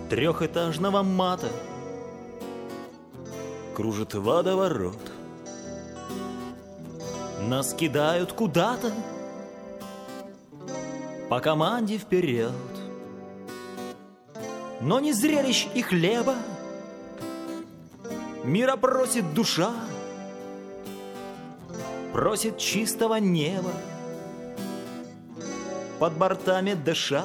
трехэтажного мата кружит водоворот. Нас кидают куда-то по команде вперед. Но не зрелищ и хлеба мира просит душа, просит чистого неба под бортами дыша.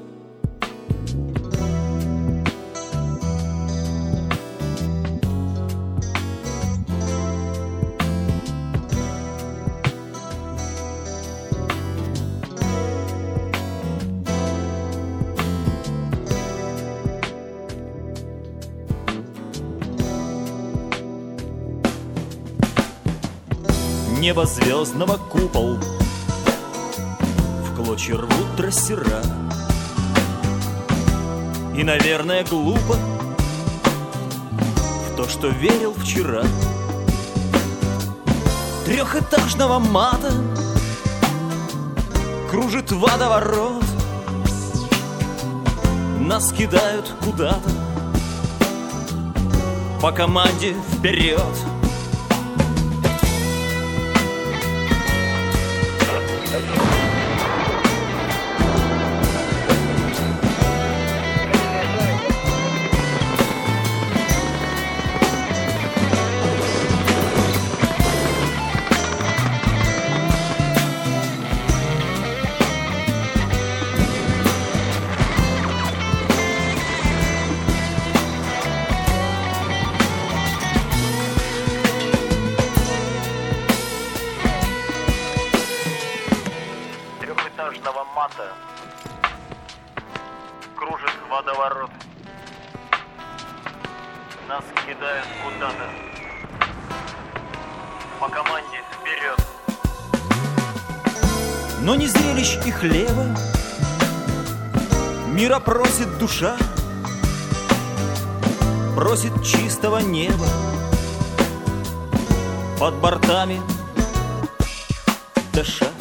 Небо звездного купол в клочья рвут трассера. И, наверное, глупо в то, что верил вчера. Трехэтажного мата кружит водоворот. Нас кидают куда-то по команде вперед. Трехэтажного мата кружит водоворот. Нас кидают куда-то по команде вперед. Но не зрелищ и хлеба мира просит душа, просит чистого неба под бортами дыша.